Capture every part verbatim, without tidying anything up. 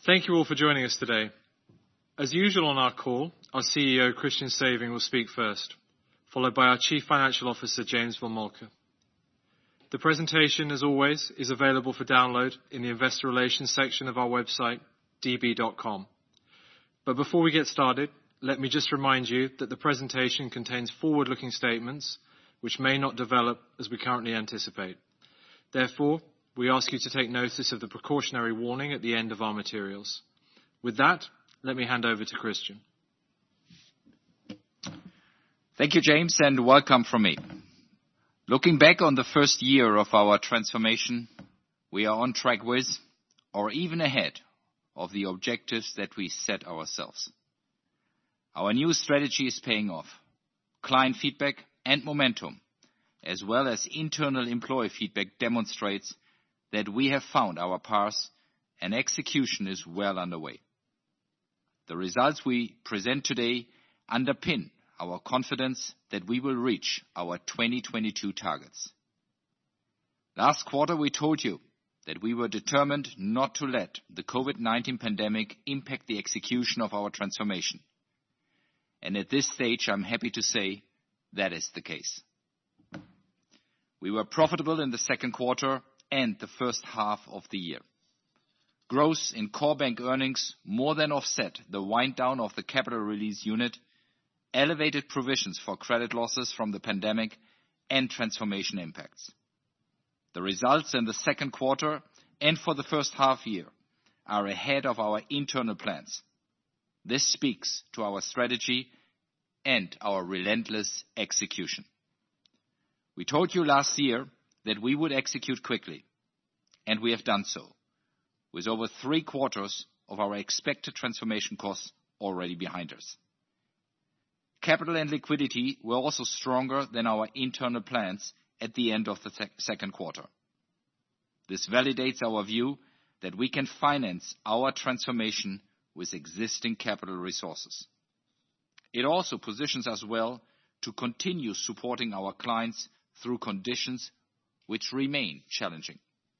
Thank you all for joining us today. As usual on our call, our C E O, Christian Sewing, will speak first, followed by our Chief Financial Officer, James von Moltke. The presentation, as always, is available for download in the Investor Relations section of our website, d b dot com. But before we get started, let me just remind you that the presentation contains forward-looking statements which may not develop as we currently anticipate. Therefore, we ask you to take notice of the precautionary warning at the end of our materials. With that, let me hand over to Christian. Thank you, James, and welcome from me. Looking back on the first year of our transformation, we are on track with, or even ahead, of the objectives that we set ourselves. Our new strategy is paying off. Client feedback and momentum, as well as internal employee feedback, demonstrates that we have found our path and execution is well underway. The results we present today underpin our confidence that we will reach our twenty twenty-two targets. Last quarter, we told you that we were determined not to let the COVID nineteen pandemic impact the execution of our transformation. And at this stage, I'm happy to say that is the case. We were profitable in the second quarter and the first half of the year. Growth in core bank earnings more than offset the wind down of the capital release unit, elevated provisions for credit losses from the pandemic, and transformation impacts. The results in the second quarter and for the first half year are ahead of our internal plans. This speaks to our strategy and our relentless execution. We told you last year that we would execute quickly, and we have done so, with over three quarters of our expected transformation costs already behind us. Capital and liquidity were also stronger than our internal plans at the end of the sec- second quarter. This validates our view that we can finance our transformation with existing capital resources. It also positions us well to continue supporting our clients through conditions which remain challenging.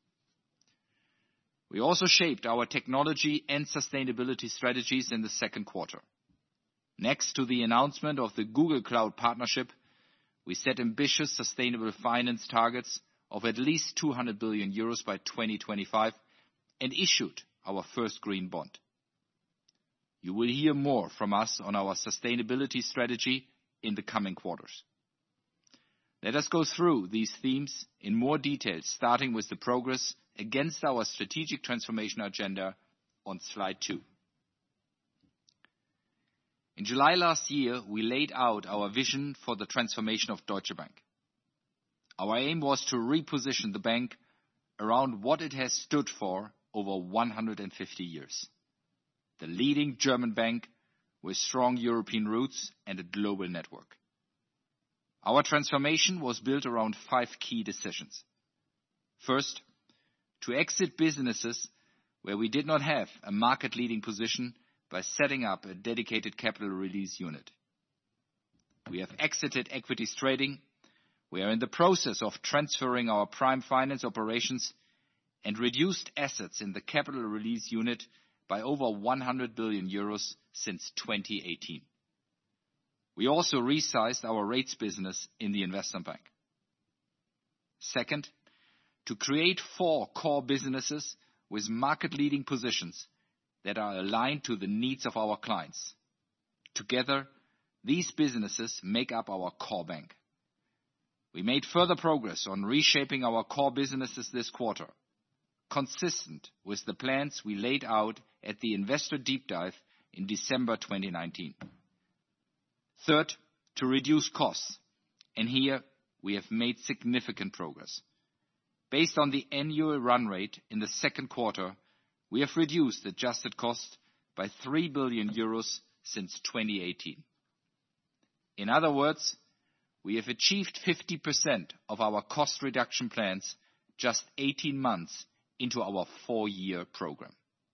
We also shaped our technology and sustainability strategies in the second quarter. Next to the announcement of the Google Cloud partnership, we set ambitious sustainable finance targets of at least two hundred billion euros by twenty twenty-five and issued our first green bond. You will hear more from us on our sustainability strategy in the coming quarters. Let us go through these themes in more detail, starting with the progress against our strategic transformation agenda on slide two. In July last year, we laid out our vision for the transformation of Deutsche Bank. Our aim was to reposition the bank around what it has stood for over one hundred fifty years. The leading German bank with strong European roots and a global network. Our transformation was built around five key decisions. First, to exit businesses where we did not have a market-leading position by setting up a dedicated capital release unit. We have exited equities trading. We are in the process of transferring our prime finance operations and reduced assets in the capital release unit by over one hundred billion euros since twenty eighteen. We also resized our rates business in the investment bank. Second, to create four core businesses with market-leading positions that are aligned to the needs of our clients. Together, these businesses make up our core bank. We made further progress on reshaping our core businesses this quarter, consistent with the plans we laid out at the Investor Deep Dive in December twenty nineteen. Third, to reduce costs, and here we have made significant progress. Based on the annual run rate in the second quarter, we have reduced adjusted costs by three billion euros since twenty eighteen. In other words, we have achieved fifty percent of our cost reduction plans just eighteen months into our four-year program.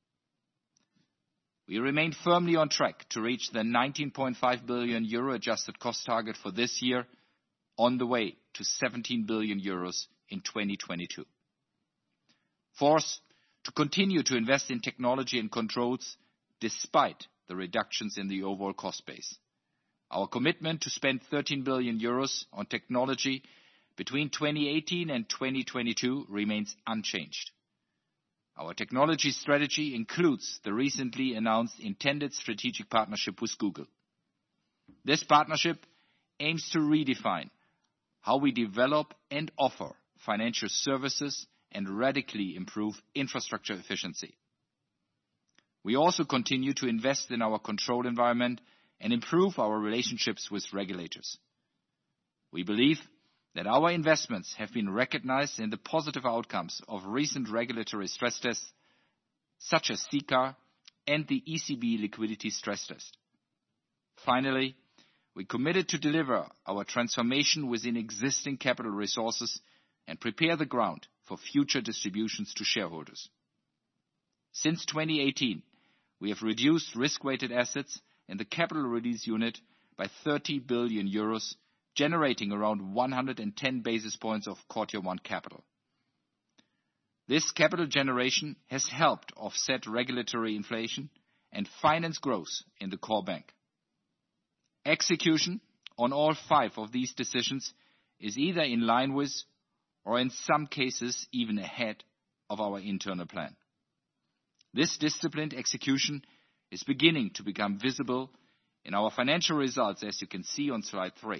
We remain firmly on track to reach the nineteen point five billion euro adjusted cost target for this year, on the way to seventeen billion euros in twenty twenty-two. Fourth, to continue to invest in technology and controls despite the reductions in the overall cost base. Our commitment to spend thirteen billion euros on technology between twenty eighteen and twenty twenty-two remains unchanged. Our technology strategy includes the recently announced intended strategic partnership with Google. This partnership aims to redefine how we develop and offer financial services and radically improve infrastructure efficiency. We also continue to invest in our control environment and improve our relationships with regulators. We believe that our investments have been recognized in the positive outcomes of recent regulatory stress tests, such as C C A R and the E C B liquidity stress test. Finally, we committed to deliver our transformation within existing capital resources and prepare the ground for future distributions to shareholders. Since twenty eighteen, we have reduced risk-weighted assets in the capital release unit by thirty billion euros, generating around one hundred ten basis points of Core Tier one capital. This capital generation has helped offset regulatory inflation and finance growth in the core bank. Execution on all five of these decisions is either in line with, or in some cases even ahead of our internal plan. This disciplined execution is beginning to become visible in our financial results, as you can see on slide three.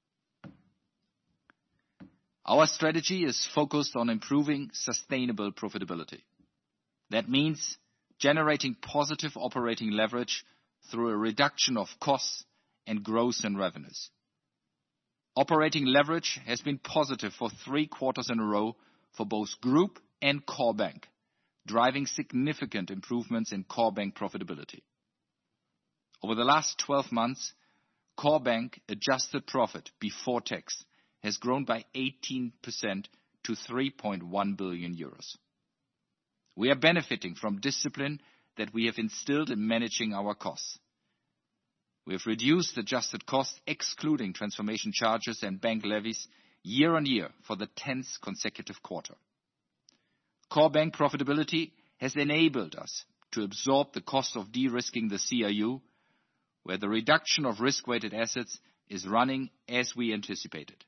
Our strategy is focused on improving sustainable profitability. That means generating positive operating leverage through a reduction of costs and growth in revenues. Operating leverage has been positive for three quarters in a row for both group and core bank, driving significant improvements in core bank profitability. Over the last twelve months, core bank adjusted profit before tax has grown by eighteen percent to three point one billion euros. We are benefiting from discipline that we have instilled in managing our costs. We have reduced adjusted costs, excluding transformation charges and bank levies, year on year for the tenth consecutive quarter. Core bank profitability has enabled us to absorb the cost of de-risking the C R U, where the reduction of risk-weighted assets is running as we anticipated.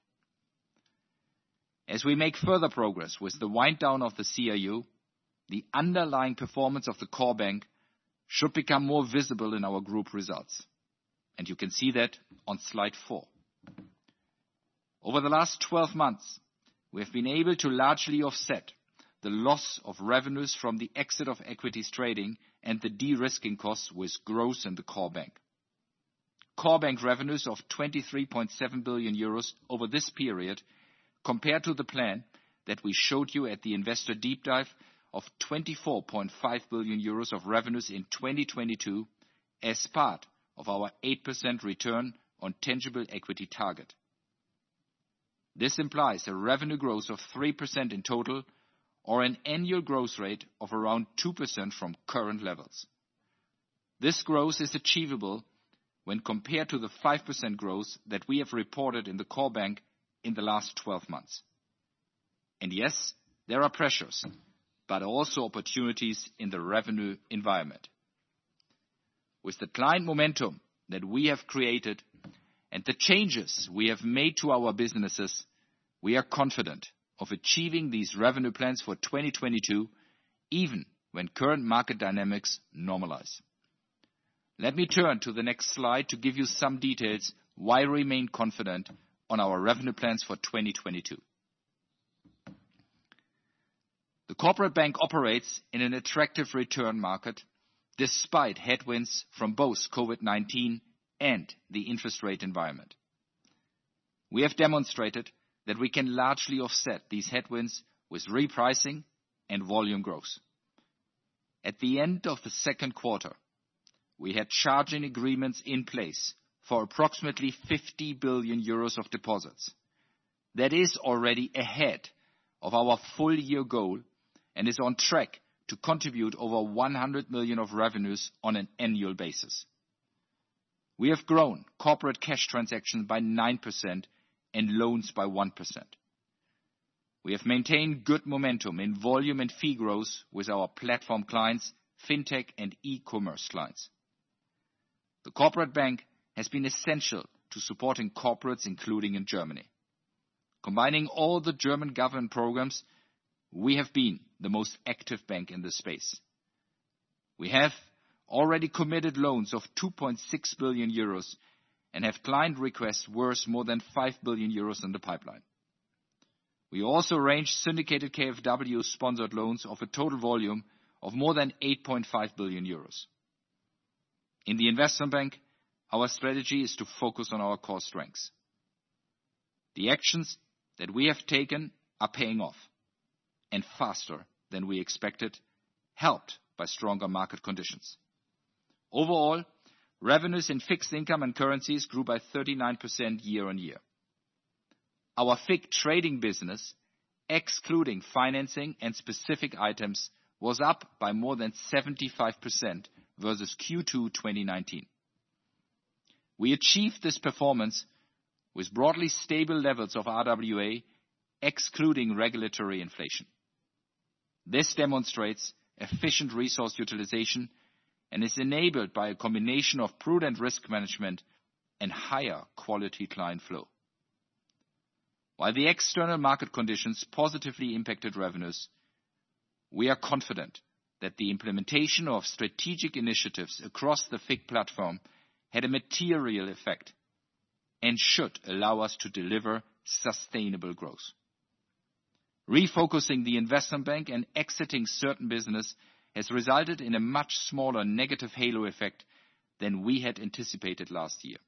As we make further progress with the wind down of the C R U, the underlying performance of the core bank should become more visible in our group results. And you can see that on slide four. Over the last twelve months, we have been able to largely offset the loss of revenues from the exit of equities trading and the de-risking costs with growth in the core bank. Core bank revenues of twenty-three point seven billion euros over this period, compared to the plan that we showed you at the investor deep dive of twenty-four point five billion euros of revenues in twenty twenty-two as part of our eight percent return on tangible equity target. This implies a revenue growth of three percent in total, or an annual growth rate of around two percent from current levels. This growth is achievable when compared to the five percent growth that we have reported in the core bank in the last twelve months. And yes, there are pressures, but also opportunities in the revenue environment. With the client momentum that we have created and the changes we have made to our businesses, we are confident of achieving these revenue plans for twenty twenty-two, even when current market dynamics normalize. Let me turn to the next slide to give you some details why we remain confident on our revenue plans for twenty twenty-two. The corporate bank operates in an attractive return market despite headwinds from both COVID nineteen and the interest rate environment. We have demonstrated that we can largely offset these headwinds with repricing and volume growth. At the end of the second quarter, we had charging agreements in place for approximately fifty billion euros of deposits. That is already ahead of our full year goal and is on track to contribute over one hundred million of revenues on an annual basis. We have grown corporate cash transactions by nine percent and loans by one percent. We have maintained good momentum in volume and fee growth with our platform clients, fintech and e-commerce clients. The corporate bank has been essential to supporting corporates, including in Germany. Combining all the German government programs, we have been the most active bank in this space. We have already committed loans of two point six billion euros and have client requests worth more than five billion euros in the pipeline. We also arranged syndicated K F W-sponsored loans of a total volume of more than eight point five billion euros. In the investment bank, our strategy is to focus on our core strengths. The actions that we have taken are paying off, and faster than we expected, helped by stronger market conditions. Overall, revenues in fixed income and currencies grew by thirty-nine percent year-on-year. Our F I C trading business, excluding financing and specific items, was up by more than seventy-five percent versus Q two twenty nineteen. We achieved this performance with broadly stable levels of R W A, excluding regulatory inflation. This demonstrates efficient resource utilization and is enabled by a combination of prudent risk management and higher quality client flow. While the external market conditions positively impacted revenues, we are confident that the implementation of strategic initiatives across the F I C platform had a material effect and should allow us to deliver sustainable growth. Refocusing the investment bank and exiting certain business has resulted in a much smaller negative halo effect than we had anticipated last year.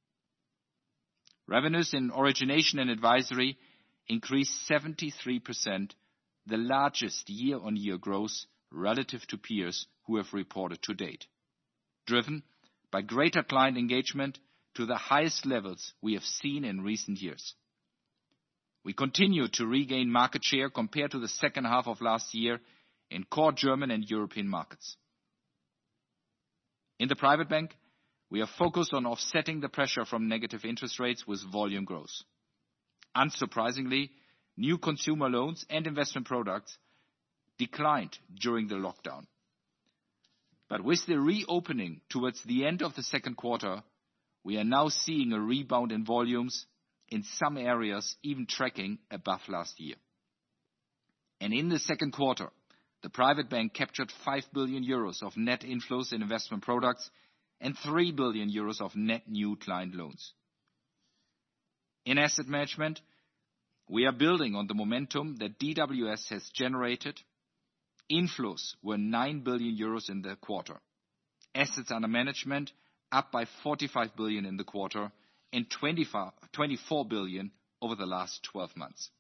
Revenues in origination and advisory increased seventy-three percent, the largest year-on-year growth relative to peers who have reported to date, driven by greater client engagement to the highest levels we have seen in recent years. We continue to regain market share compared to the second half of last year in core German and European markets. In the private bank, we are focused on offsetting the pressure from negative interest rates with volume growth. Unsurprisingly, new consumer loans and investment products declined during the lockdown. But with the reopening towards the end of the second quarter, we are now seeing a rebound in volumes, in some areas even tracking above last year. And in the second quarter, the private bank captured five billion euros of net inflows in investment products and three billion euros of net new client loans. In asset management, we are building on the momentum that D W S has generated. Inflows were nine billion euros in the quarter. Assets under management up by forty-five billion in the quarter and twenty-four billion over the last twelve months.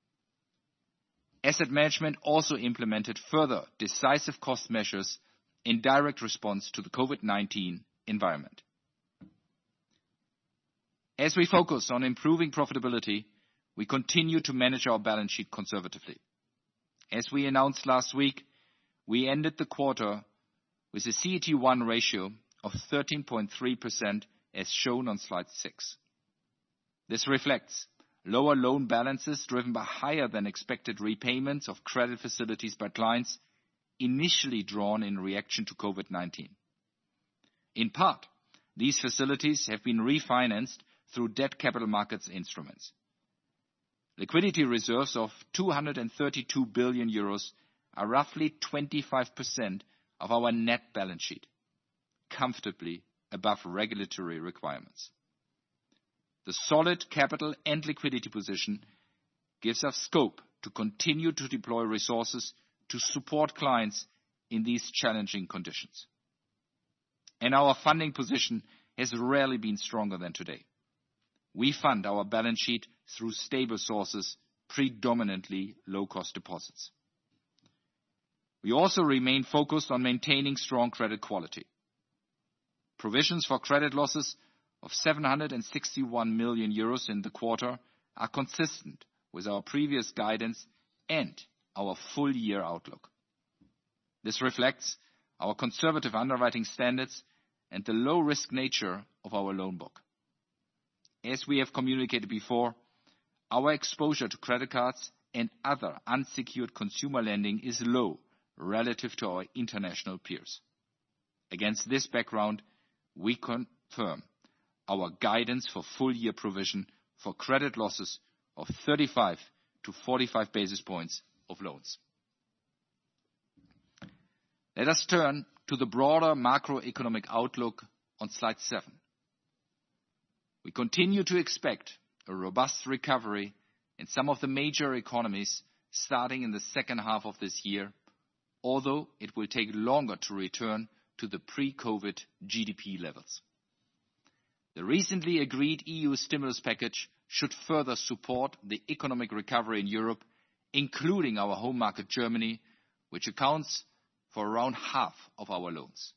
Asset management also implemented further decisive cost measures in direct response to the COVID nineteen environment. As we focus on improving profitability, we continue to manage our balance sheet conservatively. As we announced last week, we ended the quarter with a C E T one ratio of thirteen point three percent as shown on slide six. This reflects lower loan balances driven by higher than expected repayments of credit facilities by clients initially drawn in reaction to COVID nineteen. In part, these facilities have been refinanced through debt capital markets instruments. Liquidity reserves of two hundred thirty-two billion euros are roughly twenty-five percent of our net balance sheet, comfortably above regulatory requirements. The solid capital and liquidity position gives us scope to continue to deploy resources to support clients in these challenging conditions. And our funding position has rarely been stronger than today. We fund our balance sheet through stable sources, predominantly low-cost deposits. We also remain focused on maintaining strong credit quality. Provisions for credit losses of seven hundred sixty-one million euros in the quarter are consistent with our previous guidance and our full-year outlook. This reflects our conservative underwriting standards and the low-risk nature of our loan book. As we have communicated before, our exposure to credit cards and other unsecured consumer lending is low relative to our international peers. Against this background, we confirm our guidance for full-year provision for credit losses of thirty-five to forty-five basis points of loans. Let us turn to the broader macroeconomic outlook on slide seven. We continue to expect a robust recovery in some of the major economies starting in the second half of this year, although it will take longer to return to the pre-COVID G D P levels. The recently agreed E U stimulus package should further support the economic recovery in Europe, including our home market Germany, which accounts for around half of our loans.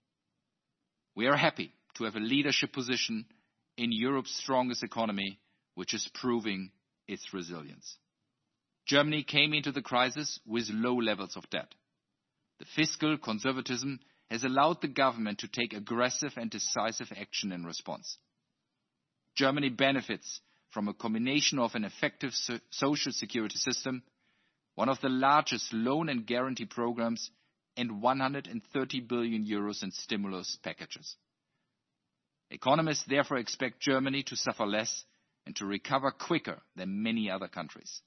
We are happy to have a leadership position in Europe's strongest economy, which is proving its resilience. Germany came into the crisis with low levels of debt. The fiscal conservatism has allowed the government to take aggressive and decisive action in response. Germany benefits from a combination of an effective so- social security system, one of the largest loan and guarantee programs, and one hundred thirty billion euros in stimulus packages. Economists therefore expect Germany to suffer less and to recover quicker than many other countries.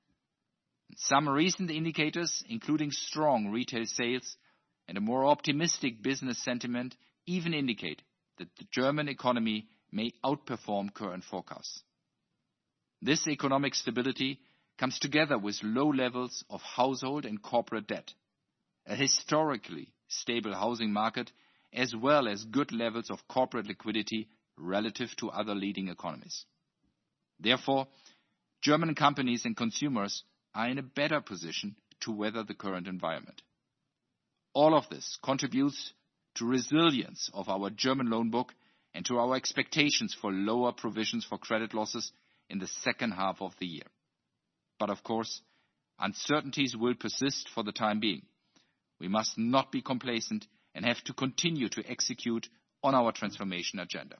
Some recent indicators, including strong retail sales and a more optimistic business sentiment, even indicate that the German economy may outperform current forecasts. This economic stability comes together with low levels of household and corporate debt, a historically stable housing market, as well as good levels of corporate liquidity relative to other leading economies. Therefore, German companies and consumers are in a better position to weather the current environment. All of this contributes to resilience of our German loan book and to our expectations for lower provisions for credit losses in the second half of the year. But of course, uncertainties will persist for the time being. We must not be complacent and have to continue to execute on our transformation agenda.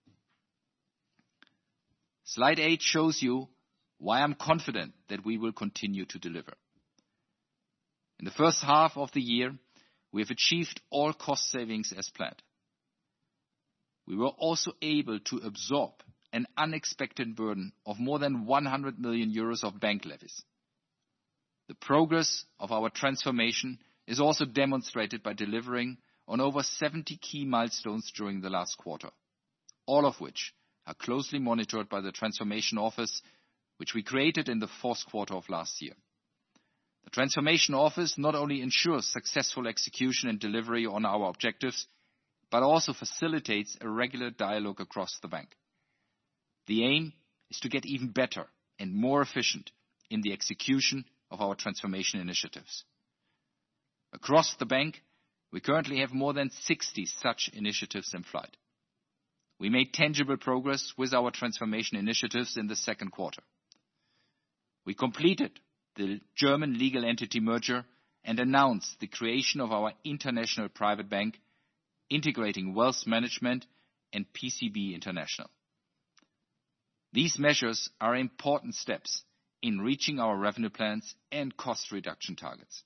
Slide eight shows you why I'm confident that we will continue to deliver. In the first half of the year, we have achieved all cost savings as planned. We were also able to absorb an unexpected burden of more than one hundred million euros of bank levies. The progress of our transformation is also demonstrated by delivering on over seventy key milestones during the last quarter, all of which are closely monitored by the Transformation Office, which we created in the fourth quarter of last year. The Transformation Office not only ensures successful execution and delivery on our objectives, but also facilitates a regular dialogue across the bank. The aim is to get even better and more efficient in the execution of our transformation initiatives. Across the bank, we currently have more than sixty such initiatives in flight. We made tangible progress with our transformation initiatives in the second quarter. We completed the German legal entity merger and announced the creation of our international private bank, integrating wealth management and P C B International. These measures are important steps in reaching our revenue plans and cost reduction targets.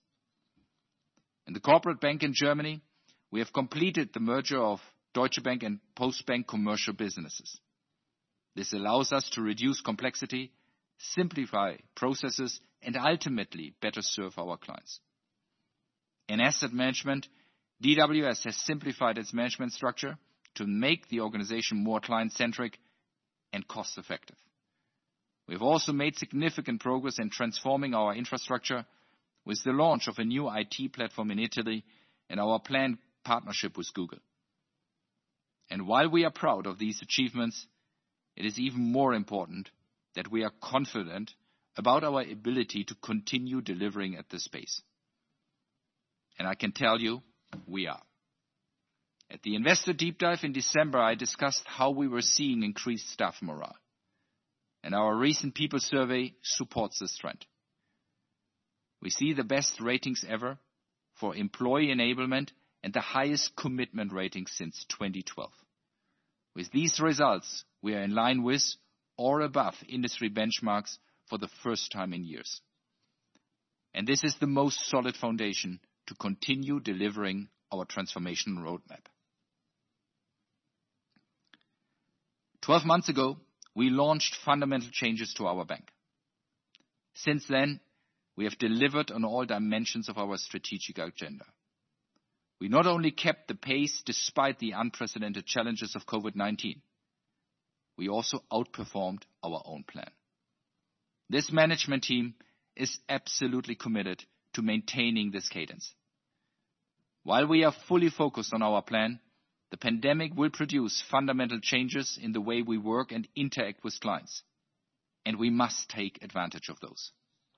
In the corporate bank in Germany, we have completed the merger of Deutsche Bank and Postbank commercial businesses. This allows us to reduce complexity, simplify processes, and ultimately better serve our clients. In asset management, D W S has simplified its management structure to make the organization more client-centric and cost-effective. We have also made significant progress in transforming our infrastructure with the launch of a new I T platform in Italy and our planned partnership with Google. And while we are proud of these achievements, it is even more important that we are confident about our ability to continue delivering at this pace. And I can tell you, we are. At the Investor Deep Dive in December, I discussed how we were seeing increased staff morale. And our recent people survey supports this trend. We see the best ratings ever for employee enablement and the highest commitment ratings since twenty twelve. With these results, we are in line with or above industry benchmarks for the first time in years. And this is the most solid foundation to continue delivering our transformation roadmap. Twelve months ago, we launched fundamental changes to our bank. Since then, we have delivered on all dimensions of our strategic agenda. We not only kept the pace despite the unprecedented challenges of COVID nineteen, we also outperformed our own plan. This management team is absolutely committed to maintaining this cadence. While we are fully focused on our plan, the pandemic will produce fundamental changes in the way we work and interact with clients, and we must take advantage of those.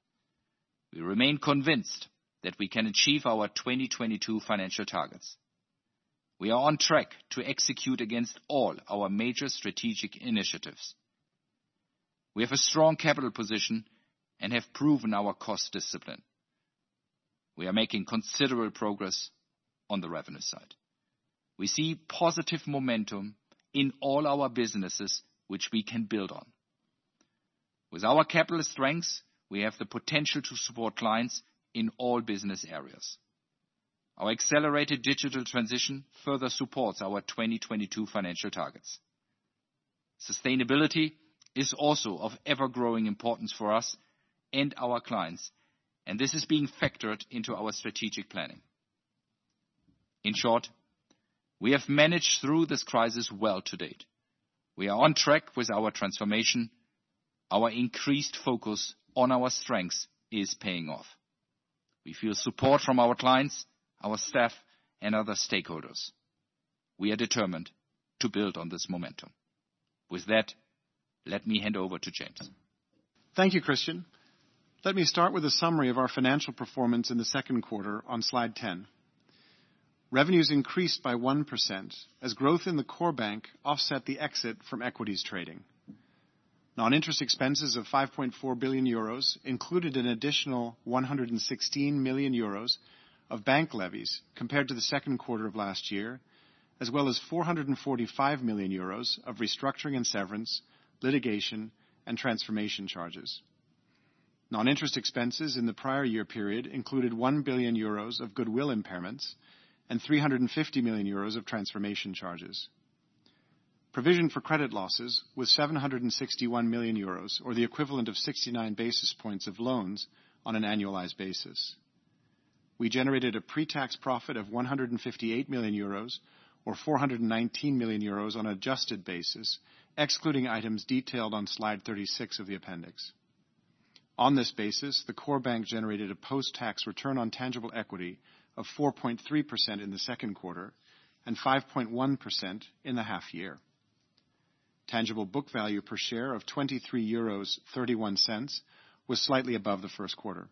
We remain convinced that we can achieve our twenty twenty-two financial targets. We are on track to execute against all our major strategic initiatives. We have a strong capital position and have proven our cost discipline. We are making considerable progress on the revenue side. We see positive momentum in all our businesses which we can build on. With our capital strengths, we have the potential to support clients in all business areas. Our accelerated digital transition further supports our twenty twenty-two financial targets. Sustainability is also of ever-growing importance for us and our clients, and this is being factored into our strategic planning. In short, we have managed through this crisis well to date. We are on track with our transformation. Our increased focus on our strengths is paying off. We feel support from our clients, our staff, and other stakeholders. We are determined to build on this momentum. With that, let me hand over to James. Thank you, Christian. Let me start with a summary of our financial performance in the second quarter on slide ten. Revenues increased by one percent as growth in the core bank offset the exit from equities trading. Non-interest expenses of five point four billion euros included an additional one hundred sixteen million euros of bank levies compared to the second quarter of last year, as well as four hundred forty-five million euros of restructuring and severance, litigation, and transformation charges. Non-interest expenses in the prior year period included one billion euros of goodwill impairments and three hundred fifty million euros of transformation charges. Provision for credit losses was seven hundred sixty-one million euros, or the equivalent of sixty-nine basis points of loans on an annualized basis. We generated a pre-tax profit of one hundred fifty-eight million euros, or four hundred nineteen million euros on an adjusted basis, excluding items detailed on slide thirty-six of the appendix. On this basis, the core bank generated a post-tax return on tangible equity of four point three percent in the second quarter and five point one percent in the half year. Tangible book value per share of twenty-three euros thirty-one was slightly above the first quarter.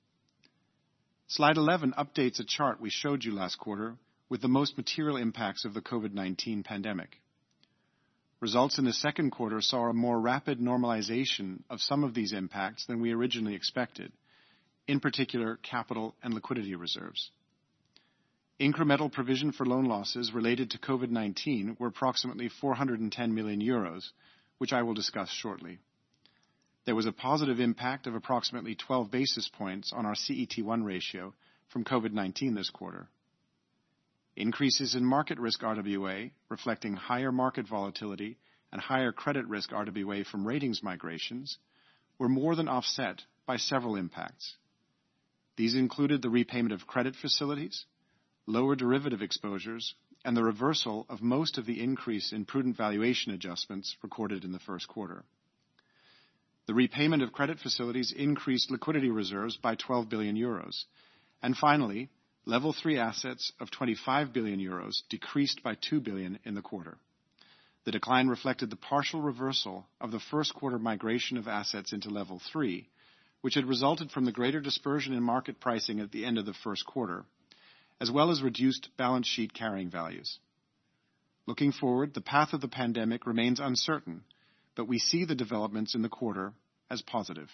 Slide eleven updates a chart we showed you last quarter with the most material impacts of the COVID nineteen pandemic. Results in the second quarter saw a more rapid normalization of some of these impacts than we originally expected, in particular capital and liquidity reserves. Incremental provision for loan losses related to COVID nineteen were approximately four hundred ten million euros, which I will discuss shortly. There was a positive impact of approximately twelve basis points on our C E T one ratio from COVID nineteen this quarter. Increases in market risk R W A, reflecting higher market volatility and higher credit risk R W A from ratings migrations, were more than offset by several impacts. These included the repayment of credit facilities, lower derivative exposures, and the reversal of most of the increase in prudent valuation adjustments recorded in the first quarter. The repayment of credit facilities increased liquidity reserves by twelve billion euros. And finally, Level three assets of twenty-five billion euros decreased by two billion in the quarter. The decline reflected the partial reversal of the first quarter migration of assets into Level three, which had resulted from the greater dispersion in market pricing at the end of the first quarter, as well as reduced balance sheet carrying values. Looking forward, the path of the pandemic remains uncertain, but we see the developments in the quarter as positive.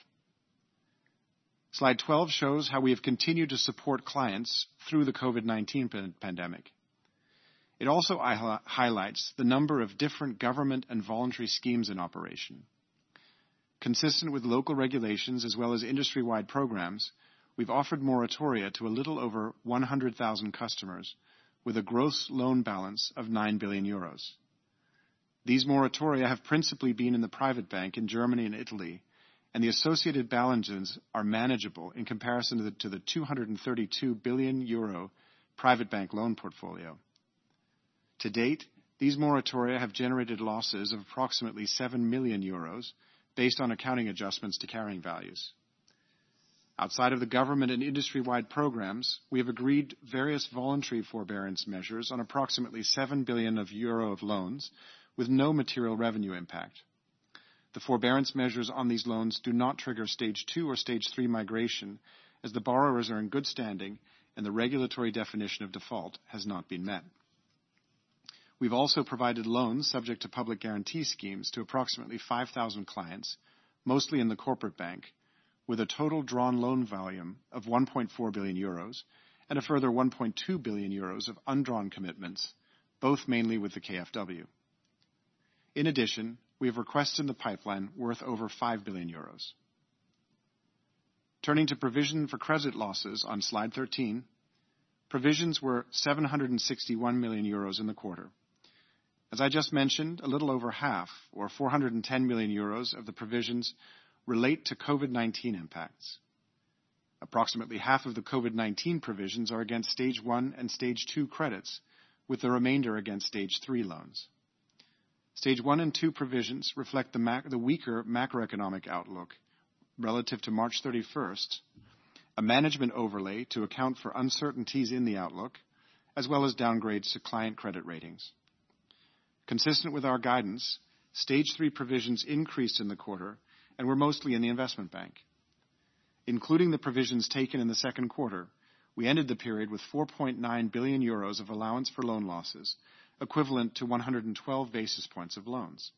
Slide twelve shows how we have continued to support clients through the COVID nineteen pandemic. It also highlights the number of different government and voluntary schemes in operation. Consistent with local regulations as well as industry-wide programs, we've offered moratoria to a little over one hundred thousand customers with a gross loan balance of nine billion euros. These moratoria have principally been in the private bank in Germany and Italy, and the associated balances are manageable in comparison to the, to the two hundred thirty-two billion euro private bank loan portfolio. To date, these moratoria have generated losses of approximately seven million euros based on accounting adjustments to carrying values. Outside of the government and industry-wide programs, we have agreed various voluntary forbearance measures on approximately seven billion of euro of loans with no material revenue impact. The forbearance measures on these loans do not trigger stage two or stage three migration, as the borrowers are in good standing and the regulatory definition of default has not been met. We've also provided loans subject to public guarantee schemes to approximately five thousand clients, mostly in the corporate bank, with a total drawn loan volume of one point four billion euros and a further one point two billion euros of undrawn commitments, both mainly with the K F W. In addition, we have requests in the pipeline worth over five billion euros. Turning to provision for credit losses on slide thirteen, provisions were seven hundred sixty-one million euros in the quarter. As I just mentioned, a little over half, or four hundred ten million euros of the provisions relate to COVID nineteen impacts. Approximately half of the COVID nineteen provisions are against stage one and stage two credits, with the remainder against stage three loans. Stage one and two provisions reflect the, mac- the weaker macroeconomic outlook relative to March thirty-first, a management overlay to account for uncertainties in the outlook, as well as downgrades to client credit ratings. Consistent with our guidance, stage three provisions increased in the quarter and were mostly in the investment bank. Including the provisions taken in the second quarter, we ended the period with four point nine billion euros of allowance for loan losses, equivalent to one hundred twelve basis points of loans.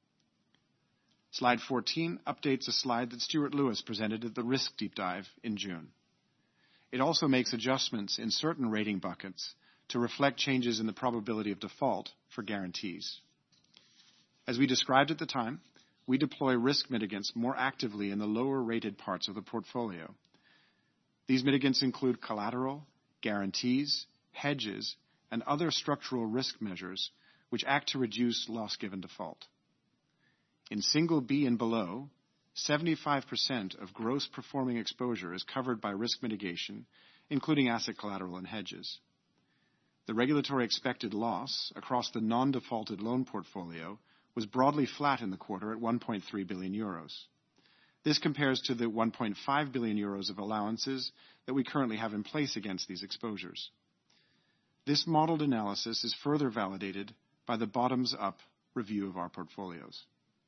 Slide fourteen updates a slide that Stuart Lewis presented at the Risk Deep Dive in June. It also makes adjustments in certain rating buckets to reflect changes in the probability of default for guarantees. As we described at the time, we deploy risk mitigants more actively in the lower-rated parts of the portfolio. These mitigants include collateral, guarantees, hedges, and other structural risk measures which act to reduce loss given default. In single B and below, seventy-five percent of gross performing exposure is covered by risk mitigation, including asset collateral and hedges. The regulatory expected loss across the non-defaulted loan portfolio was broadly flat in the quarter at one point three billion euros. This compares to the one point five billion euros of allowances that we currently have in place against these exposures. This modeled analysis is further validated by the bottoms-up review of our portfolios.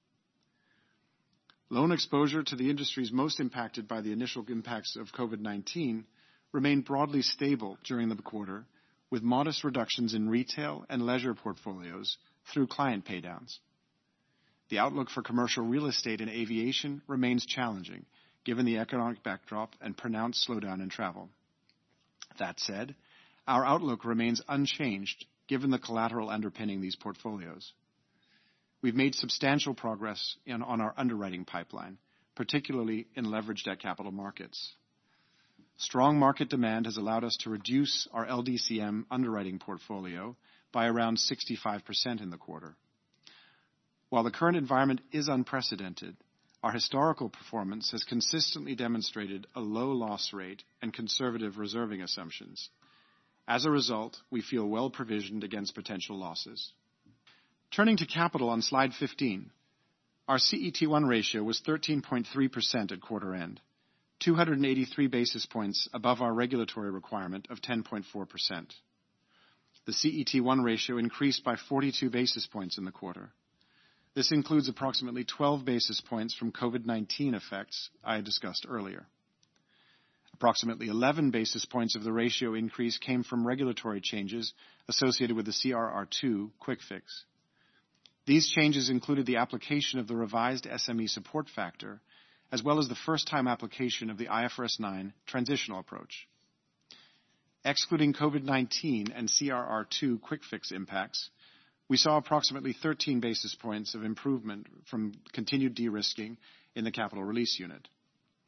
Loan exposure to the industries most impacted by the initial impacts of COVID nineteen remained broadly stable during the quarter, with modest reductions in retail and leisure portfolios through client paydowns. The outlook for commercial real estate and aviation remains challenging, given the economic backdrop and pronounced slowdown in travel. That said, our outlook remains unchanged, given the collateral underpinning these portfolios. We've made substantial progress in, on our underwriting pipeline, particularly in leveraged debt capital markets. Strong market demand has allowed us to reduce our L D C M underwriting portfolio by around sixty-five percent in the quarter. While the current environment is unprecedented, our historical performance has consistently demonstrated a low loss rate and conservative reserving assumptions. As a result, we feel well provisioned against potential losses. Turning to capital on slide fifteen, our C E T one ratio was thirteen point three percent at quarter end, two hundred eighty-three basis points above our regulatory requirement of ten point four percent. The C E T one ratio increased by forty-two basis points in the quarter. This includes approximately twelve basis points from COVID nineteen effects I discussed earlier. Approximately eleven basis points of the ratio increase came from regulatory changes associated with the C R R two quick fix. These changes included the application of the revised S M E support factor, as well as the first-time application of the I F R S nine transitional approach. Excluding COVID nineteen and C R R two quick fix impacts, we saw approximately thirteen basis points of improvement from continued de-risking in the capital release unit.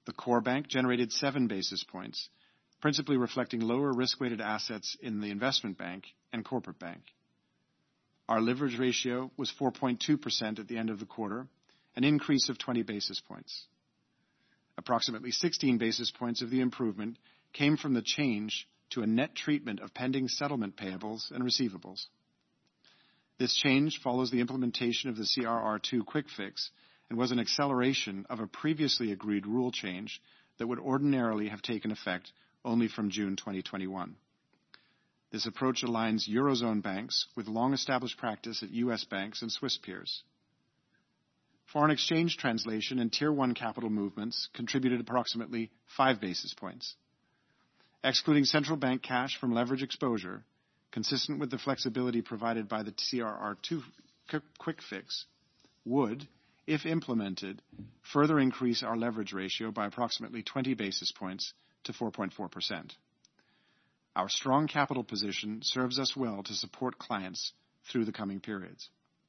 The core bank generated seven basis points, principally reflecting lower risk-weighted assets in the investment bank and corporate bank. Our leverage ratio was four point two percent at the end of the quarter, an increase of twenty basis points. Approximately sixteen basis points of the improvement came from the change to a net treatment of pending settlement payables and receivables. This change follows the implementation of the C R R two quick fix and was an acceleration of a previously agreed rule change that would ordinarily have taken effect only from June twenty twenty-one. This approach aligns Eurozone banks with long-established practice at U S banks and Swiss peers. Foreign exchange translation and Tier one capital movements contributed approximately five basis points. Excluding central bank cash from leverage exposure, consistent with the flexibility provided by the C R R two quick fix, would, if implemented, further increase our leverage ratio by approximately twenty basis points to four point four percent. Our strong capital position serves us well to support clients through the coming periods.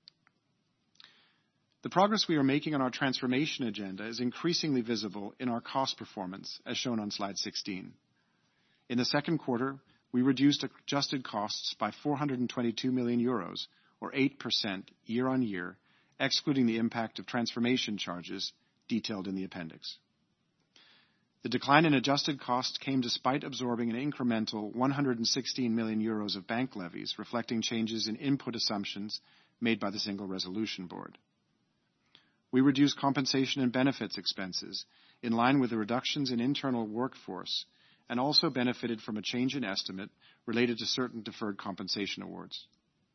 The progress we are making on our transformation agenda is increasingly visible in our cost performance, as shown on slide sixteen. In the second quarter, we reduced adjusted costs by four hundred twenty-two million euros, or eight percent year-on-year, excluding the impact of transformation charges detailed in the appendix. The decline in adjusted costs came despite absorbing an incremental one hundred sixteen million euros of bank levies, reflecting changes in input assumptions made by the Single Resolution Board. We reduced compensation and benefits expenses in line with the reductions in internal workforce and also benefited from a change in estimate related to certain deferred compensation awards.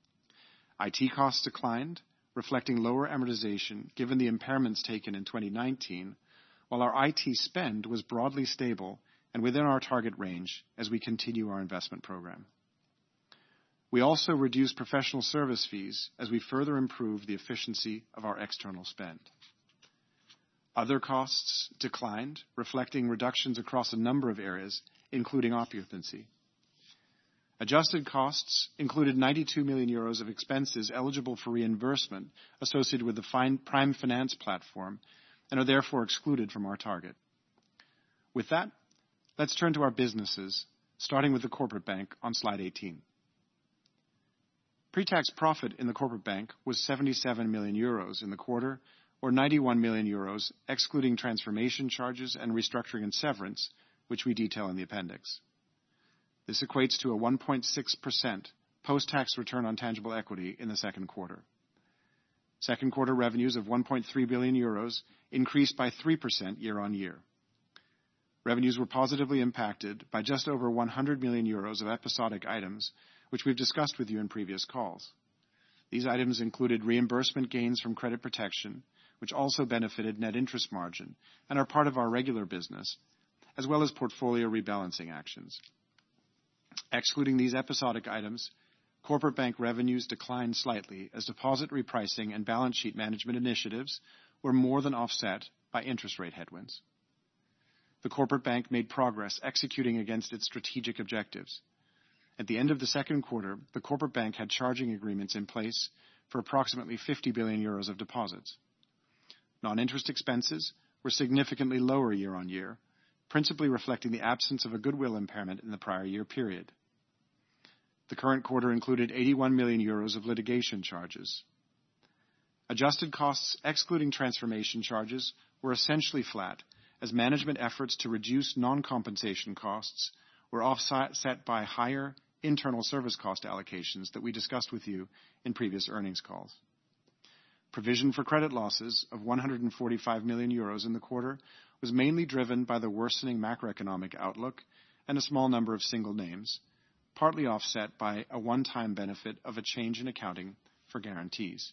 I T costs declined, reflecting lower amortization given the impairments taken in twenty nineteen, while our I T spend was broadly stable and within our target range as we continue our investment program. We also reduced professional service fees as we further improve the efficiency of our external spend. Other costs declined, reflecting reductions across a number of areas, including occupancy. Adjusted costs included ninety-two million euros of expenses eligible for reimbursement associated with the Prime Finance platform and are therefore excluded from our target. With that, let's turn to our businesses, starting with the corporate bank on slide eighteen. Pre-tax profit in the corporate bank was seventy-seven million euros in the quarter, or ninety-one million euros, excluding transformation charges and restructuring and severance, which we detail in the appendix. This equates to a one point six percent post-tax return on tangible equity in the second quarter. Second quarter revenues of one point three billion euros increased by three percent year-on-year. Revenues were positively impacted by just over one hundred million euros of episodic items, which we've discussed with you in previous calls. These items included reimbursement gains from credit protection, which also benefited net interest margin and are part of our regular business, as well as portfolio rebalancing actions. Excluding these episodic items, corporate bank revenues declined slightly as deposit repricing and balance sheet management initiatives were more than offset by interest rate headwinds. The corporate bank made progress executing against its strategic objectives. At the end of the second quarter, the corporate bank had charging agreements in place for approximately fifty billion euros of deposits. Non-interest expenses were significantly lower year-on-year, principally reflecting the absence of a goodwill impairment in the prior year period. The current quarter included eighty-one million euros of litigation charges. Adjusted costs, excluding transformation charges, were essentially flat, as management efforts to reduce non-compensation costs were offset by higher internal service cost allocations that we discussed with you in previous earnings calls. Provision for credit losses of one hundred forty-five million euros in the quarter was mainly driven by the worsening macroeconomic outlook and a small number of single names, partly offset by a one-time benefit of a change in accounting for guarantees.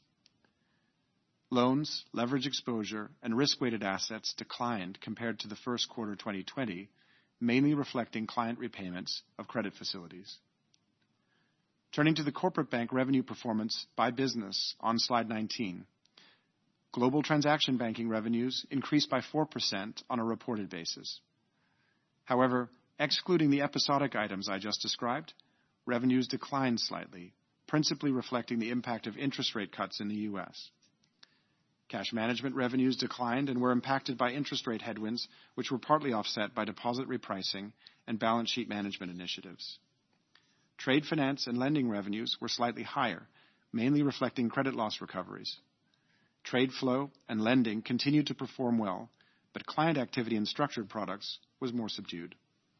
Loans, leverage exposure, and risk-weighted assets declined compared to the first quarter twenty twenty, mainly reflecting client repayments of credit facilities. Turning to the corporate bank revenue performance by business on slide nineteen. Global transaction banking revenues increased by four percent on a reported basis. However, excluding the episodic items I just described, revenues declined slightly, principally reflecting the impact of interest rate cuts in the U S. Cash management revenues declined and were impacted by interest rate headwinds, which were partly offset by deposit repricing and balance sheet management initiatives. Trade finance and lending revenues were slightly higher, mainly reflecting credit loss recoveries. Trade flow and lending continued to perform well, but client activity in structured products was more subdued.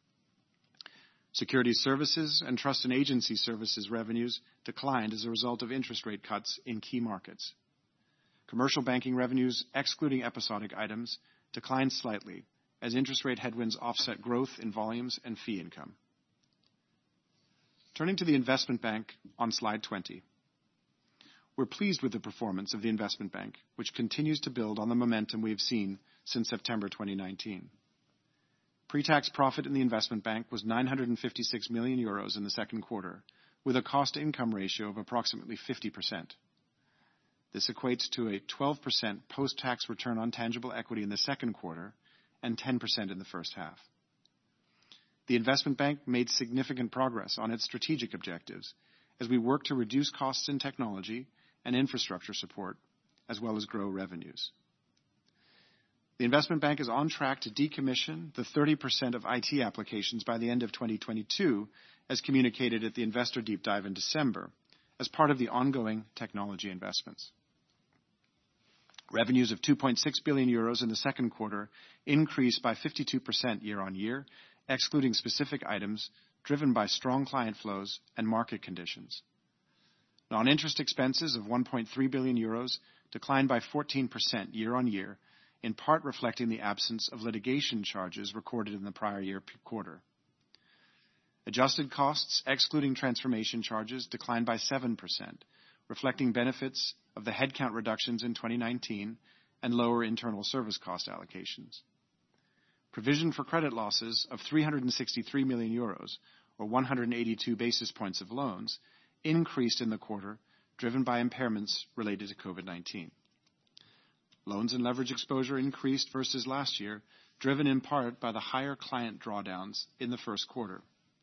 Securities services and trust and agency services revenues declined as a result of interest rate cuts in key markets. Commercial banking revenues, excluding episodic items, declined slightly as interest rate headwinds offset growth in volumes and fee income. Turning to the investment bank on slide twenty. We're pleased with the performance of the investment bank, which continues to build on the momentum we have seen since September twenty nineteen. Pre-tax profit in the investment bank was nine hundred fifty-six million euros in the second quarter, with a cost-to-income ratio of approximately fifty percent. This equates to a twelve percent post-tax return on tangible equity in the second quarter and ten percent in the first half. The investment bank made significant progress on its strategic objectives as we work to reduce costs in technology and infrastructure support, as well as grow revenues. The investment bank is on track to decommission the thirty percent of I T applications by the end of twenty twenty-two, as communicated at the Investor Deep Dive in December, as part of the ongoing technology investments. Revenues of two point six billion euros in the second quarter increased by fifty-two percent year-on-year, excluding specific items driven by strong client flows and market conditions. Non-interest expenses of one point three billion euros declined by fourteen percent year-on-year, in part reflecting the absence of litigation charges recorded in the prior year quarter. Adjusted costs, excluding transformation charges, declined by seven percent, reflecting benefits of the headcount reductions in twenty nineteen and lower internal service cost allocations. Provision for credit losses of three hundred sixty-three million euros, or one hundred eighty-two basis points of loans, increased in the quarter, driven by impairments related to COVID nineteen. Loans and leverage exposure increased versus last year, driven in part by the higher client drawdowns in the first quarter.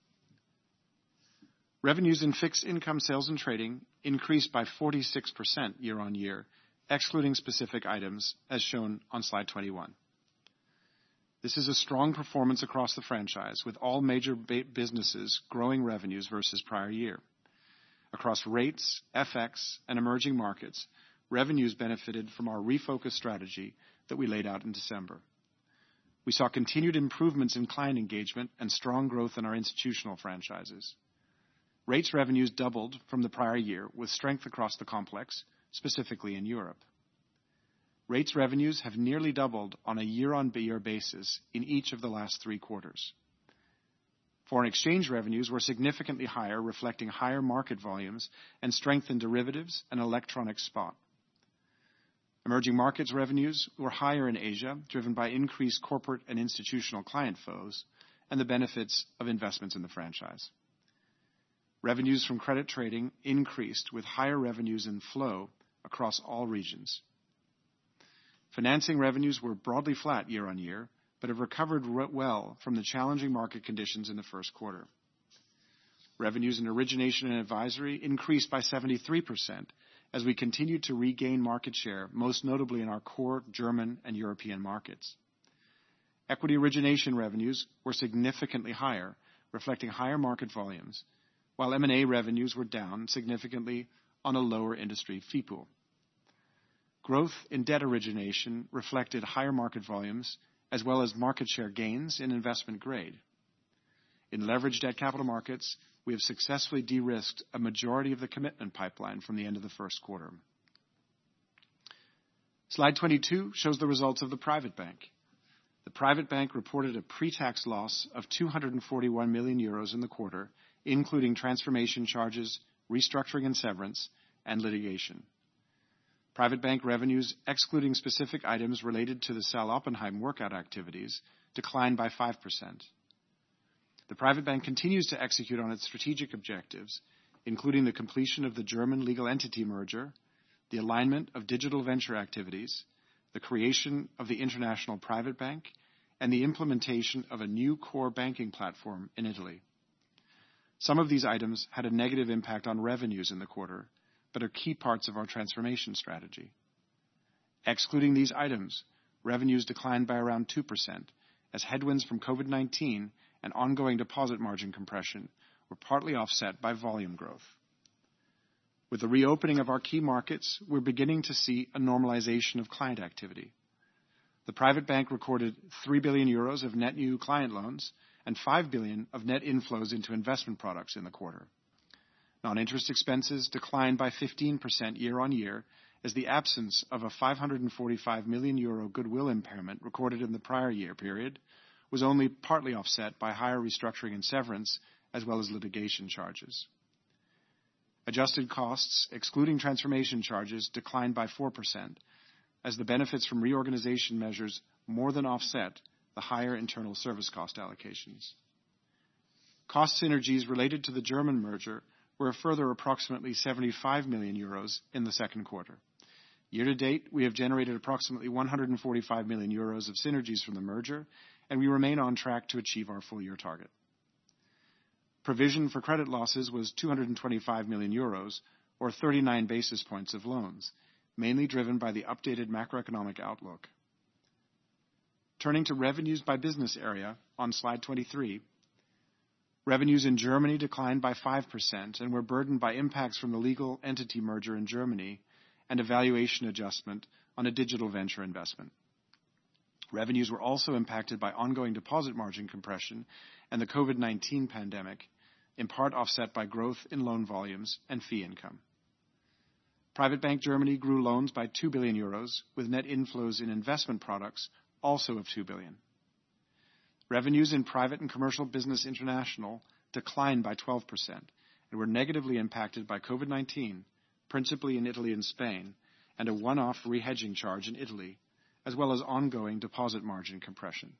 Revenues in fixed income sales and trading increased by forty-six percent year-on-year, excluding specific items, as shown on slide twenty-one. This is a strong performance across the franchise, with all major ba- businesses growing revenues versus prior year. Across rates, F X, and emerging markets, revenues benefited from our refocused strategy that we laid out in December. We saw continued improvements in client engagement and strong growth in our institutional franchises. Rates revenues doubled from the prior year, with strength across the complex, specifically in Europe. Rates revenues have nearly doubled on a year-on-year basis in each of the last three quarters. Foreign exchange revenues were significantly higher, reflecting higher market volumes and strength in derivatives and electronic spot. Emerging markets revenues were higher in Asia, driven by increased corporate and institutional client flows and the benefits of investments in the franchise. Revenues from credit trading increased, with higher revenues in flow across all regions. Financing revenues were broadly flat year-on-year, but have recovered well from the challenging market conditions in the first quarter. Revenues in origination and advisory increased by seventy-three percent as we continued to regain market share, most notably in our core German and European markets. Equity origination revenues were significantly higher, reflecting higher market volumes, while M and A revenues were down significantly on a lower industry fee pool. Growth in debt origination reflected higher market volumes, as well as market share gains in investment grade. In leveraged debt capital markets, we have successfully de-risked a majority of the commitment pipeline from the end of the first quarter. Slide twenty-two shows the results of the private bank. The private bank reported a pre-tax loss of two hundred forty-one million euros in the quarter, including transformation charges, restructuring and severance, and litigation. Private bank revenues, excluding specific items related to the Sal Oppenheim workout activities, declined by five percent. The private bank continues to execute on its strategic objectives, including the completion of the German legal entity merger, the alignment of digital venture activities, the creation of the International Private Bank, and the implementation of a new core banking platform in Italy. Some of these items had a negative impact on revenues in the quarter, but are key parts of our transformation strategy. Excluding these items, revenues declined by around two percent, as headwinds from COVID nineteen and ongoing deposit margin compression were partly offset by volume growth. With the reopening of our key markets, we're beginning to see a normalization of client activity. The private bank recorded three billion euros of net new client loans and five billion of net inflows into investment products in the quarter. Non-interest expenses declined by fifteen percent year-on-year, as the absence of a five hundred forty-five million euro goodwill impairment recorded in the prior year period was only partly offset by higher restructuring and severance, as well as litigation charges. Adjusted costs, excluding transformation charges, declined by four percent, as the benefits from reorganization measures more than offset the higher internal service cost allocations. Cost synergies related to the German merger were a further approximately seventy-five million euros in the second quarter. Year to date, we have generated approximately one hundred forty-five million euros of synergies from the merger, and we remain on track to achieve our full-year target. Provision for credit losses was two hundred twenty-five million euros, or thirty-nine basis points of loans, mainly driven by the updated macroeconomic outlook. Turning to revenues by business area on slide twenty-three, revenues in Germany declined by five percent and were burdened by impacts from the legal entity merger in Germany and a valuation adjustment on a digital venture investment. Revenues were also impacted by ongoing deposit margin compression and the COVID nineteen pandemic, in part offset by growth in loan volumes and fee income. Private Bank Germany grew loans by two billion euros, with net inflows in investment products also of two billion. Revenues in Private and Commercial Business International declined by twelve percent and were negatively impacted by COVID nineteen, principally in Italy and Spain, and a one-off rehedging charge in Italy, as well as ongoing deposit margin compression.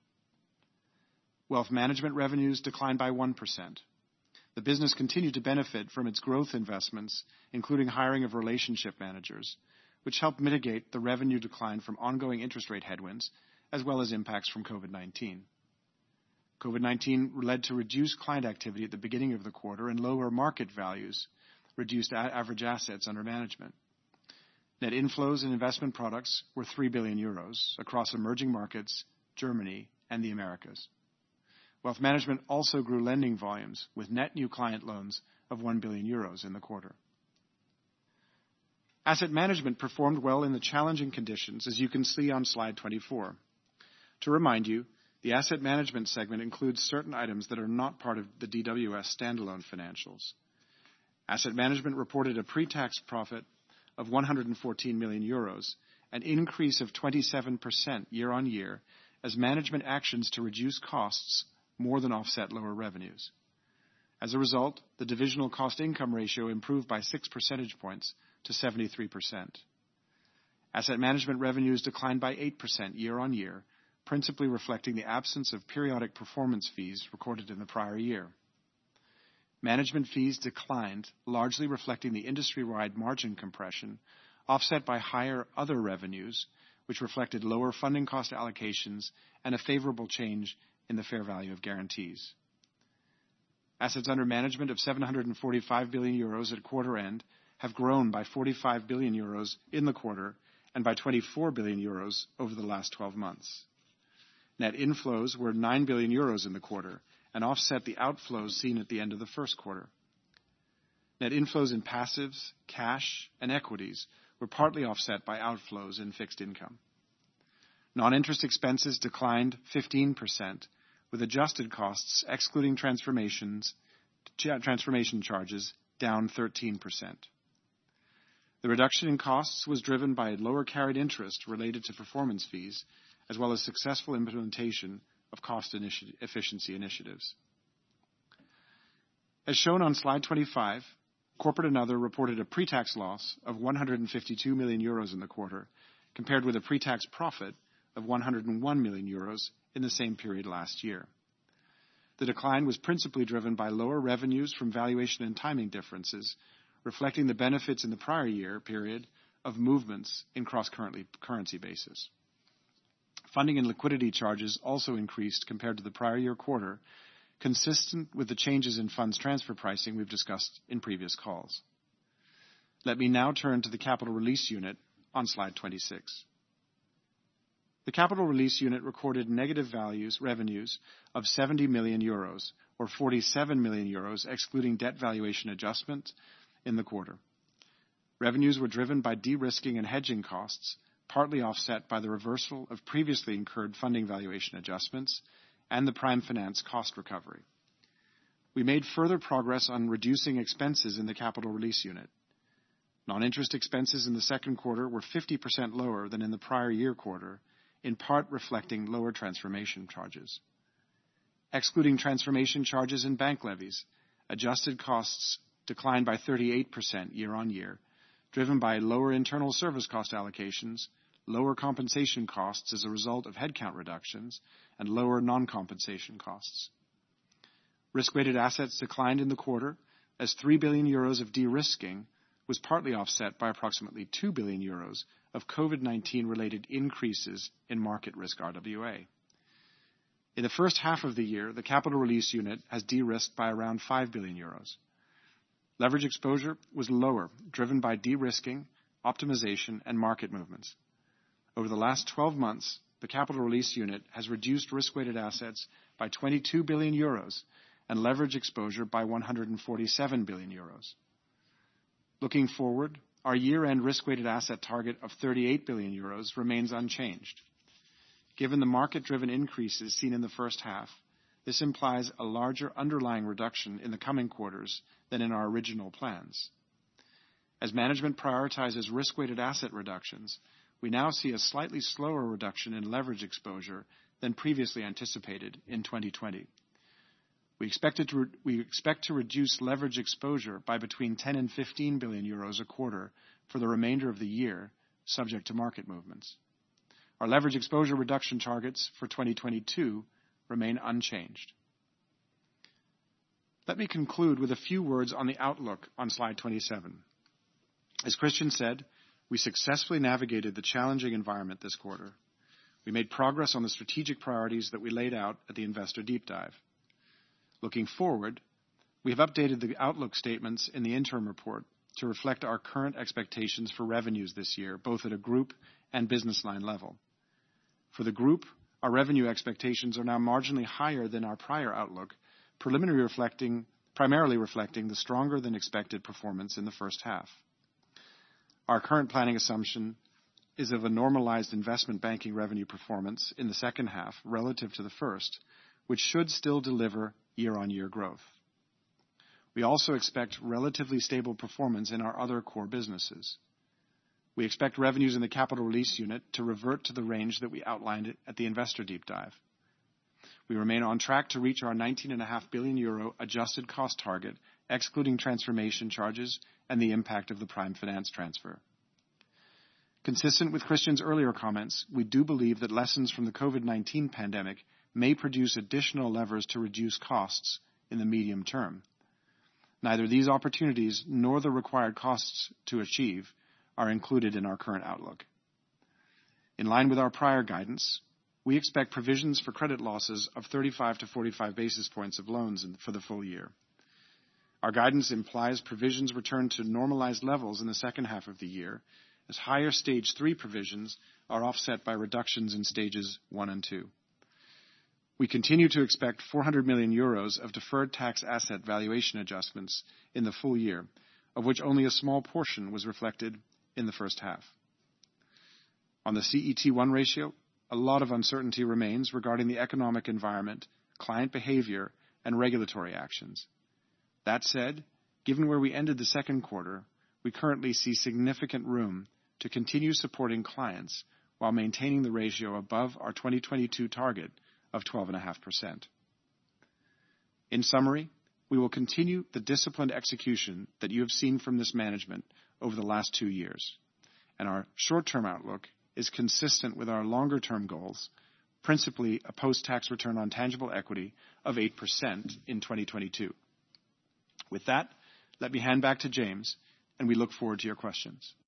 Wealth management revenues declined by one percent. The business continued to benefit from its growth investments, including hiring of relationship managers, which helped mitigate the revenue decline from ongoing interest rate headwinds, as well as impacts from COVID nineteen. COVID nineteen led to reduced client activity at the beginning of the quarter, and lower market values reduced average assets under management. Net inflows in investment products were three billion euros across emerging markets, Germany, and the Americas. Wealth management also grew lending volumes, with net new client loans of one billion euros in the quarter. Asset management performed well in the challenging conditions, as you can see on slide twenty-four. To remind you, the asset management segment includes certain items that are not part of the D W S standalone financials. Asset management reported a pre-tax profit of one hundred fourteen million euros, an increase of twenty-seven percent year-on-year, as management actions to reduce costs more than offset lower revenues. As a result, the divisional cost-income ratio improved by six percentage points to seventy-three percent. Asset management revenues declined by eight percent year-on-year, principally reflecting the absence of periodic performance fees recorded in the prior year. Management fees declined, largely reflecting the industry-wide margin compression, offset by higher other revenues, which reflected lower funding cost allocations and a favorable change in the fair value of guarantees. Assets under management of seven hundred forty-five billion euros at quarter end have grown by forty-five billion euros in the quarter and by twenty-four billion euros over the last twelve months. Net inflows were nine billion euros in the quarter, and offset the outflows seen at the end of the first quarter. Net inflows in passives, cash, and equities were partly offset by outflows in fixed income. Non-interest expenses declined fifteen percent, with adjusted costs excluding transformations, transformation charges down thirteen percent. The reduction in costs was driven by lower carried interest related to performance fees, as well as successful implementation of cost initi- efficiency initiatives. As shown on slide twenty-five, Corporate and Other reported a pre-tax loss of one hundred fifty-two million euros in the quarter, compared with a pre-tax profit of one hundred one million euros in the same period last year. The decline was principally driven by lower revenues from valuation and timing differences, reflecting the benefits in the prior year period of movements in cross-currency basis. Funding and liquidity charges also increased compared to the prior year quarter, consistent with the changes in funds transfer pricing we've discussed in previous calls. Let me now turn to the Capital Release Unit on slide twenty-six. The Capital Release Unit recorded negative values revenues of seventy million euros, or forty-seven million euros excluding debt valuation adjustment in the quarter. Revenues were driven by de-risking and hedging costs, partly offset by the reversal of previously incurred funding valuation adjustments and the Prime Finance cost recovery. We made further progress on reducing expenses in the Capital Release Unit. Non-interest expenses in the second quarter were fifty percent lower than in the prior year quarter, in part reflecting lower transformation charges. Excluding transformation charges and bank levies, adjusted costs declined by thirty-eight percent year-on-year, driven by lower internal service cost allocations, lower compensation costs as a result of headcount reductions, and lower non-compensation costs. Risk-weighted assets declined in the quarter as three billion euros of de-risking was partly offset by approximately two billion euros of COVID nineteen related increases in market risk R W A. In the first half of the year, the Capital Release Unit has de-risked by around five billion euros. Leverage exposure was lower, driven by de-risking, optimization, and market movements. Over the last twelve months, the Capital Release Unit has reduced risk-weighted assets by twenty-two billion euros and leverage exposure by one hundred forty-seven billion euros. Looking forward, our year-end risk-weighted asset target of thirty-eight billion euros remains unchanged. Given the market-driven increases seen in the first half, this implies a larger underlying reduction in the coming quarters than in our original plans. As management prioritizes risk-weighted asset reductions, we now see a slightly slower reduction in leverage exposure than previously anticipated in twenty twenty. We expect, it to re- we expect to reduce leverage exposure by between ten and fifteen billion euros a quarter for the remainder of the year, subject to market movements. Our leverage exposure reduction targets for twenty twenty-two remain unchanged. Let me conclude with a few words on the outlook on slide twenty-seven. As Christian said, we successfully navigated the challenging environment this quarter. We made progress on the strategic priorities that we laid out at the Investor Deep Dive. Looking forward, we have updated the outlook statements in the interim report to reflect our current expectations for revenues this year, both at a group and business line level. For the group, our revenue expectations are now marginally higher than our prior outlook, preliminary reflecting, primarily reflecting the stronger than expected performance in the first half. Our current planning assumption is of a normalized investment banking revenue performance in the second half relative to the first, which should still deliver year-on-year growth. We also expect relatively stable performance in our other core businesses. We expect revenues in the Capital Release Unit to revert to the range that we outlined at the Investor Deep Dive. We remain on track to reach our nineteen point five billion euro adjusted cost target, excluding transformation charges and the impact of the Prime Finance transfer. Consistent with Christian's earlier comments, we do believe that lessons from the COVID nineteen pandemic may produce additional levers to reduce costs in the medium term. Neither these opportunities nor the required costs to achieve are included in our current outlook. In line with our prior guidance, we expect provisions for credit losses of thirty-five to forty-five basis points of loans for the full year. Our guidance implies provisions return to normalized levels in the second half of the year, as higher stage three provisions are offset by reductions in stages one and two. We continue to expect four hundred million euros of deferred tax asset valuation adjustments in the full year, of which only a small portion was reflected in the first half. On the C E T one ratio, a lot of uncertainty remains regarding the economic environment, client behavior, and regulatory actions. That said, given where we ended the second quarter, we currently see significant room to continue supporting clients while maintaining the ratio above our twenty twenty-two target of twelve point five percent. In summary, we will continue the disciplined execution that you have seen from this management over the last two years, and our short-term outlook is consistent with our longer-term goals, principally a post-tax return on tangible equity of eight percent in twenty twenty-two. With that, let me hand back to James, and we look forward to your questions.